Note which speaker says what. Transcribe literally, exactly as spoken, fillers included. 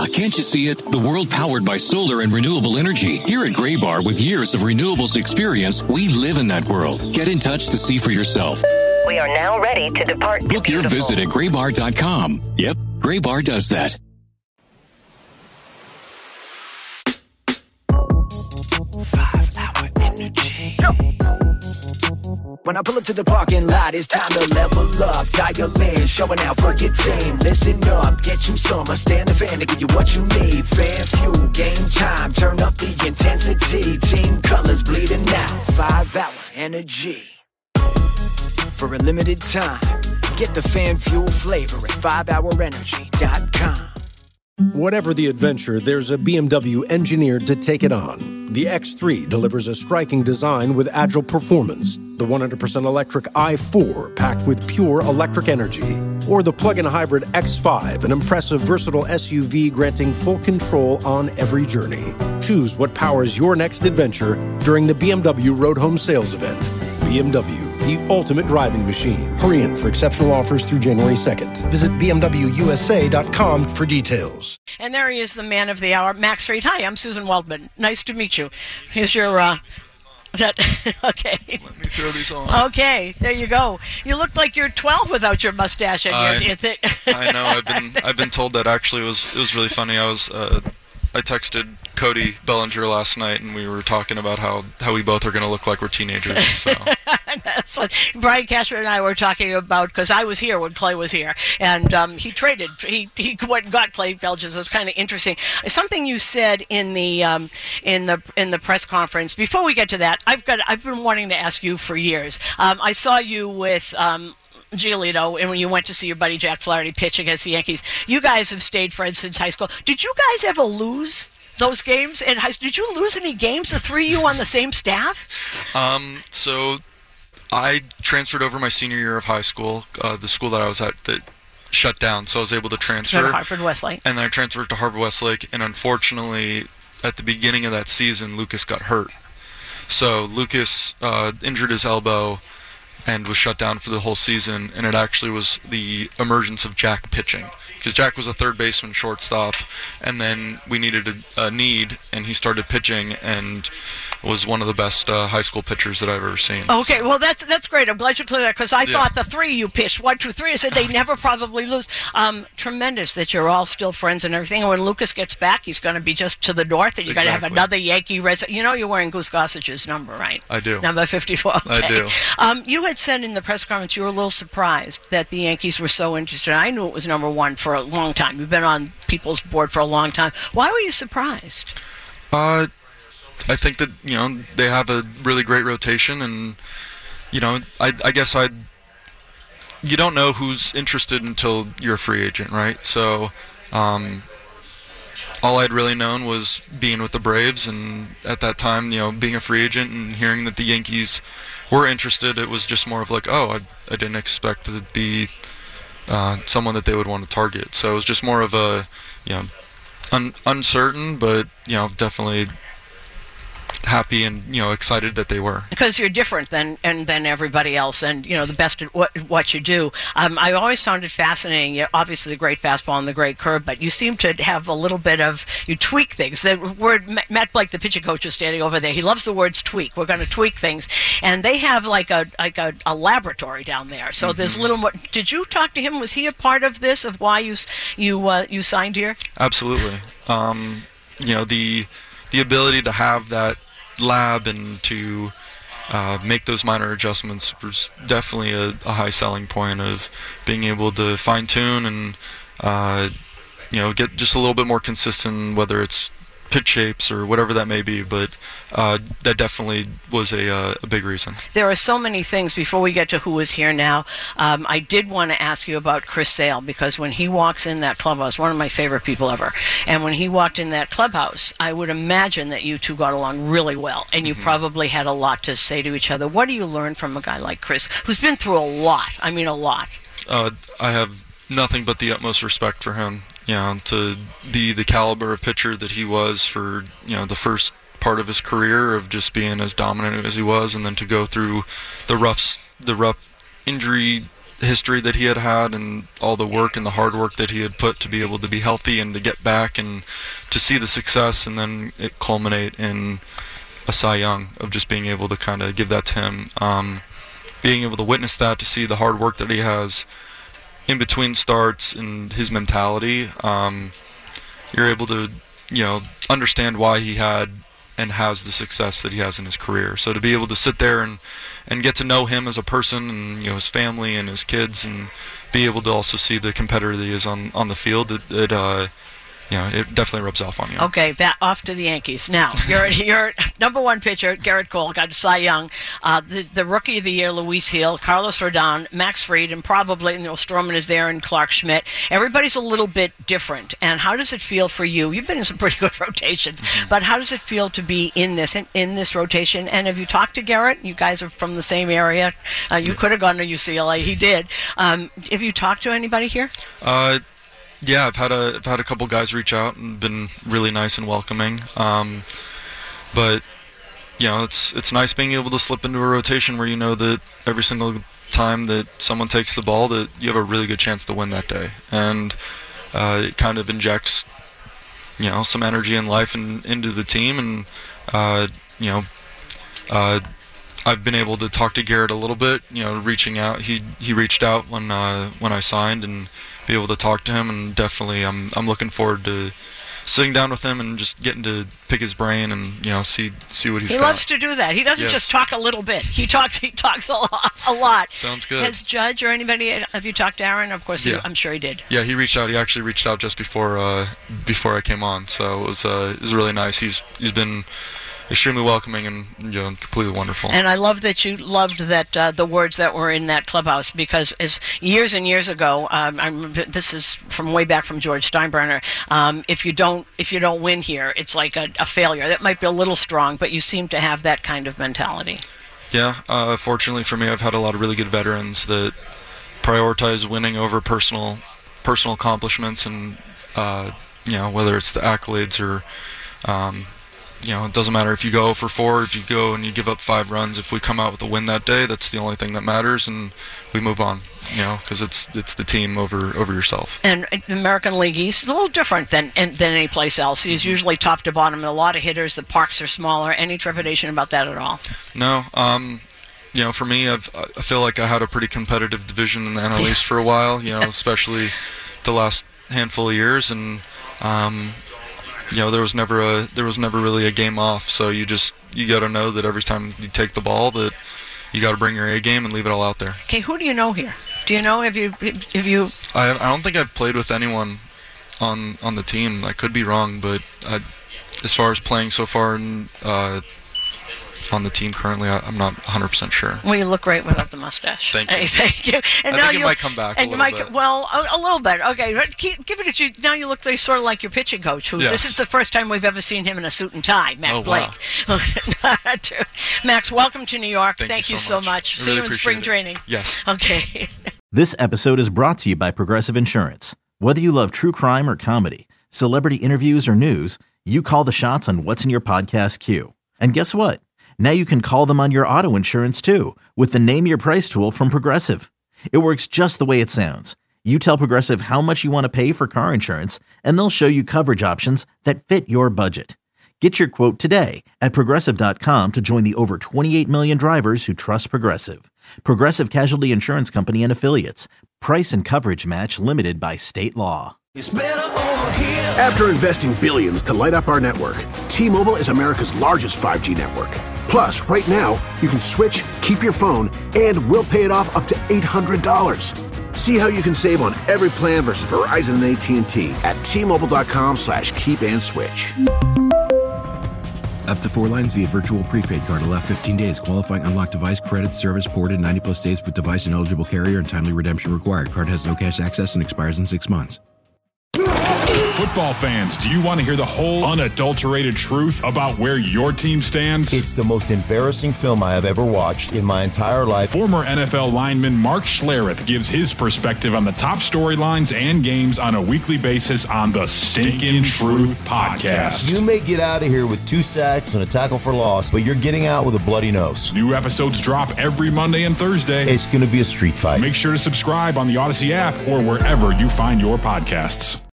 Speaker 1: can't you see it? The world powered by solar and renewable energy. Here at Graybar, with years of renewables experience, we live in that world. Get in touch to see for yourself.
Speaker 2: We are now ready to depart.
Speaker 1: Book your visit at graybar dot com. Yep, Graybar does that.
Speaker 3: Five hour energy. When I pull up to the parking lot, it's time to level up. Dial in, showing out for your team. Listen up, get you some. I stand the fan to give you what you need. Fan fuel, game time. Turn up the intensity. Team colors bleeding out. Five hour energy. For a limited time, get the fan fuel flavor at five hour energy dot com.
Speaker 4: Whatever the adventure, there's a B M W engineered to take it on. The X three delivers a striking design with agile performance. The one hundred percent electric i four packed with pure electric energy. Or the plug-in hybrid X five, an impressive versatile S U V granting full control on every journey. Choose what powers your next adventure during the B M W Road Home Sales Event. B M W, the ultimate driving machine. Hurry in for exceptional offers through January second. Visit b m w u s a dot com for details.
Speaker 5: And there he is, the man of the hour, Max Reed. Hi, I'm Susan Waldman. Nice to meet you. Here's your, uh, that, okay.
Speaker 6: Let me throw these on.
Speaker 5: Okay, there you go. You look like you're twelve without your mustache. And
Speaker 6: I,
Speaker 5: your, your
Speaker 6: I know. I've been I've been told that actually it was it was really funny. I was uh, I texted Cody Bellinger last night, and we were talking about how, how we both are going to look like we're teenagers. So.
Speaker 5: That's what Brian Cashner and I were talking about, because I was here when Clay was here, and um, he traded. He he went and got Clay Belgians. It was kind of interesting. Something you said in the um, in the in the press conference. Before we get to that, I've got I've been wanting to ask you for years. Um, I saw you with. Um, Giolito, and when you went to see your buddy Jack Flaherty pitch against the Yankees, you guys have stayed friends since high school. Did you guys ever lose those games in high school? Did you lose any games, the three of you on the same staff?
Speaker 6: Um, so I transferred over my senior year of high school, uh, the school that I was at that shut down, so I was able to transfer.
Speaker 5: To Harvard Westlake.
Speaker 6: And then I transferred to Harvard Westlake, and unfortunately, at the beginning of that season, Lucas got hurt. So Lucas uh, injured his elbow and was shut down for the whole season, and it actually was the emergence of Jack pitching, because Jack was a third baseman, shortstop, and then we needed a, a need, and he started pitching, and was one of the best uh, high school pitchers that I've ever seen.
Speaker 5: Okay,
Speaker 6: so.
Speaker 5: well, that's that's great. I'm glad you cleared that, because I
Speaker 6: Yeah.
Speaker 5: thought the three you pitched, one, two, three, I said they never probably lose. Um, tremendous that you're all still friends and everything. And when Lucas gets back, he's going to be just to the north, and you're going to have
Speaker 6: Exactly.
Speaker 5: another Yankee resident. You know you're wearing Goose Gossage's number, right?
Speaker 6: I do.
Speaker 5: Number fifty-four. Okay.
Speaker 6: I do.
Speaker 5: Um, you had said in the press conference you were a little surprised that the Yankees were so interested. I knew it was number one for a long time. You've been on people's board for a long time. Why were you surprised?
Speaker 6: Uh, I think that, you know, they have a really great rotation, and, you know, I, I guess I'd, you don't know who's interested until you're a free agent, right? So, um, all I'd really known was being with the Braves, and at that time, you know, being a free agent and hearing that the Yankees were interested, it was just more of like, oh, I, I didn't expect to be uh, someone that they would want to target. So it was just more of a, you know, un- uncertain, but, you know, definitely happy and, you know, excited that they were.
Speaker 5: Because you're different than and than everybody else, and you know the best at what what you do. Um, I always found it fascinating. You obviously, the great fastball and the great curve, but you seem to have a little bit of you tweak things. The word Matt Blake, the pitching coach, is standing over there. He loves the words tweak. We're going to tweak things, and they have like a like a, a laboratory down there. So
Speaker 6: Mm-hmm.
Speaker 5: there's a little more. Did you talk to him? Was he a part of this? Of why you you uh, you signed here?
Speaker 6: Absolutely. Um, you know, the the ability to have that lab and to uh, make those minor adjustments was definitely a, a high selling point of being able to fine tune and uh, you know, get just a little bit more consistent, whether it's pitch shapes or whatever that may be, but uh, that definitely was a, uh, a big reason.
Speaker 5: There are so many things. Before we get to who is here now, um, I did want to ask you about Chris Sale, because when he walks in that clubhouse, one of my favorite people ever, and when he walked in that clubhouse, I would imagine that you two got along really well, and you mm-hmm. probably had a lot to say to each other. What do you learn from a guy like Chris, who's been through a lot? I mean, a lot.
Speaker 6: Uh, I have nothing but the utmost respect for him. You know, to be the caliber of pitcher that he was for, you know, the first part of his career of just being as dominant as he was, and then to go through the rough, the rough injury history that he had had and all the work and the hard work that he had put to be able to be healthy and to get back and to see the success and then it culminate in a Cy Young, of just being able to kind of give that to him. Um, being able to witness that, to see the hard work that he has in between starts and his mentality, um, you're able to, you know, understand why he had and has the success that he has in his career. So to be able to sit there and, and get to know him as a person and, you know, his family and his kids, and be able to also see the competitor that he is on, on the field, it, it uh, you know, it definitely rubs off on you.
Speaker 5: Okay, back off to the Yankees. Now, your your number one pitcher, Gerrit Cole, got Cy Young. Uh, the, the Rookie of the Year, Luis Hill, Carlos Rodon, Max Fried, and probably, you know, Stroman is there, and Clark Schmidt. Everybody's a little bit different. And how does it feel for you? You've been in some pretty good rotations, mm-hmm. but how does it feel to be in this in, in this rotation? And have you talked to Gerrit? You guys are from the same area. Uh, you could have gone to U C L A. He did. Um, have you talked to anybody here?
Speaker 6: Uh. Yeah, I've had a I've had a couple guys reach out and been really nice and welcoming. Um, but you know, it's it's nice being able to slip into a rotation where you know that every single time that someone takes the ball, that you have a really good chance to win that day, and uh, it kind of injects, you know, some energy and life in, into the team. And uh, you know, uh, I've been able to talk to Gerrit a little bit. You know, reaching out. He he reached out when uh, when I signed, and be able to talk to him, and definitely I'm I'm looking forward to sitting down with him and just getting to pick his brain and, you know, see see what he's
Speaker 5: he
Speaker 6: got.
Speaker 5: He loves to do that. He doesn't
Speaker 6: yes.
Speaker 5: just talk a little bit. He talks he talks a lot. A lot.
Speaker 6: Sounds good.
Speaker 5: Has Judge or anybody, have you talked to Aaron? Of course,
Speaker 6: yeah.
Speaker 5: you, I'm sure he did.
Speaker 6: Yeah, he reached out. He actually reached out just before uh, before I came on, so it was uh, it was really nice. He's he's been extremely welcoming and, you know, completely wonderful.
Speaker 5: And I love that you loved that uh, the words that were in that clubhouse, because as years and years ago, um, I remember, this is from way back from George Steinbrenner. Um, if you don't if you don't win here, it's like a, a failure. That might be a little strong, but you seem to have that kind of mentality.
Speaker 6: Yeah, uh, fortunately for me, I've had a lot of really good veterans that prioritize winning over personal personal accomplishments, and uh, you know, whether it's the accolades or. Um, You know, it doesn't matter if you go for four, if you go and you give up five runs. If we come out with a win that day, that's the only thing that matters, and we move on. You know, because it's it's the team over over yourself.
Speaker 5: And American League East is a little different than than any place else. He's mm-hmm. usually top to bottom. A lot of hitters. The parks are smaller. Any trepidation about that at all?
Speaker 6: No. Um, you know, for me, I've, I feel like I had a pretty competitive division in the N L East for a while. You know, yes. especially the last handful of years, and. Um, You know, there was never a there was never really a game off. So you just you got to know that every time you take the ball, that you got to bring your A game and leave it all out there.
Speaker 5: Okay, who do you know here? Do you know? Have you have you?
Speaker 6: I I don't think I've played with anyone on on the team. I could be wrong, but I, as far as playing so far in, uh, on the team currently, I, I'm not one hundred percent sure.
Speaker 5: Well, you look great without the mustache.
Speaker 6: Thank you.
Speaker 5: Thank you. And
Speaker 6: I
Speaker 5: now
Speaker 6: think it
Speaker 5: you,
Speaker 6: might come back
Speaker 5: and
Speaker 6: a little
Speaker 5: might,
Speaker 6: bit.
Speaker 5: Well, a, a little bit. Okay, keep, give it a you. Now you look like, sort of like your pitching coach. Who
Speaker 6: yes.
Speaker 5: This is the first time we've ever seen him in a suit and tie, Matt
Speaker 6: oh,
Speaker 5: Blake.
Speaker 6: Wow.
Speaker 5: Max, welcome to New York.
Speaker 6: Thank,
Speaker 5: Thank
Speaker 6: you
Speaker 5: you so
Speaker 6: much.
Speaker 5: much.
Speaker 6: I
Speaker 5: See
Speaker 6: really
Speaker 5: you in spring
Speaker 6: it.
Speaker 5: training.
Speaker 6: Yes.
Speaker 5: Okay.
Speaker 7: This episode is brought to you by Progressive Insurance. Whether you love true crime or comedy, celebrity interviews or news, you call the shots on what's in your podcast queue. And guess what? Now you can call them on your auto insurance too, with the Name Your Price tool from Progressive. It works just the way it sounds. You tell Progressive how much you want to pay for car insurance, and they'll show you coverage options that fit your budget. Get your quote today at Progressive dot com to join the over twenty-eight million drivers who trust Progressive. Progressive Casualty Insurance Company and Affiliates. Price and coverage match limited by state law.
Speaker 8: After investing billions to light up our network, T-Mobile is America's largest five G network. Plus, right now, you can switch, keep your phone, and we'll pay it off up to eight hundred dollars. See how you can save on every plan versus Verizon and A T and T at T-Mobile.com slash keep and switch.
Speaker 9: Up to four lines via virtual prepaid card. Allow fifteen days. Qualifying unlocked device credit service ported ninety plus days with device and eligible carrier and timely redemption required. Card has no cash access and expires in six months.
Speaker 10: Football fans, do you want to hear the whole unadulterated truth about where your team stands?
Speaker 11: It's the most embarrassing film I have ever watched in my entire life.
Speaker 10: Former N F L lineman Mark Schlereth gives his perspective on the top storylines and games on a weekly basis on the Stinkin' Truth Podcast.
Speaker 11: You may get out of here with two sacks and a tackle for loss, but you're getting out with a bloody nose.
Speaker 10: New episodes drop every Monday and Thursday.
Speaker 11: It's going to be a street fight.
Speaker 10: Make sure to subscribe on the Odyssey app or wherever you find your podcasts.